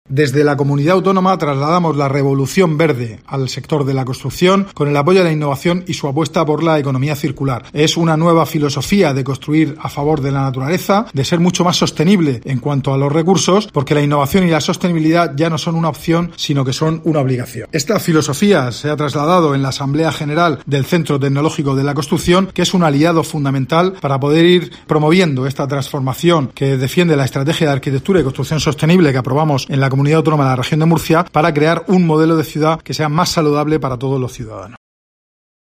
Desde la comunidad autónoma trasladamos la revolución verde al sector de la construcción con el apoyo a la innovación y su apuesta por la economía circular. Es una nueva filosofía de construir a favor de la naturaleza, de ser mucho más sostenible en cuanto a los recursos, porque la innovación y la sostenibilidad ya no son una opción, sino que son una obligación. Esta filosofía se ha trasladado en la Asamblea General del Centro Tecnológico de la Construcción, que es un aliado fundamental para poder ir promoviendo esta transformación que defiende la estrategia de arquitectura y construcción sostenible que aprobamos en la Comunidad Autónoma de la Región de Murcia para crear un modelo de ciudad que sea más saludable para todos los ciudadanos.